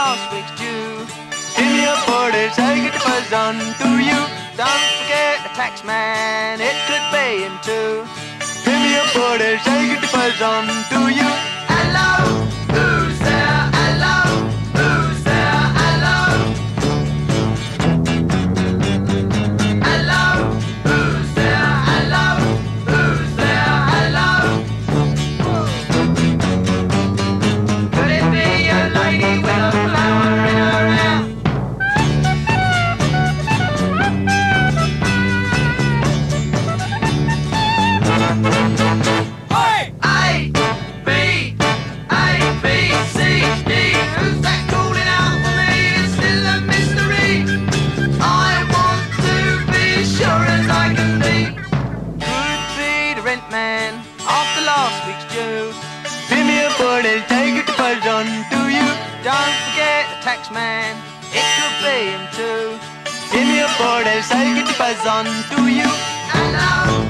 last week's due. Give me a quarter, say get the buzz on to you. Don't forget the tax man, it could be him too. Give me a quarter, say get the buzz on to you. Hello, who's there? Hello, who's there? Hello. Hello, who's there? Hello, who's there? Hello. Could it be a lady with a flower in her hair? A, B, C, D. Who's that calling out for me? It's still a mystery. I want to be as sure as I can be. Could be the rent man after last week's due. Give me a bottle, take it to buzz on to you. Don't forget the tax man, it could be him too. Give me a bottle, take it to buzz on to you. Hello.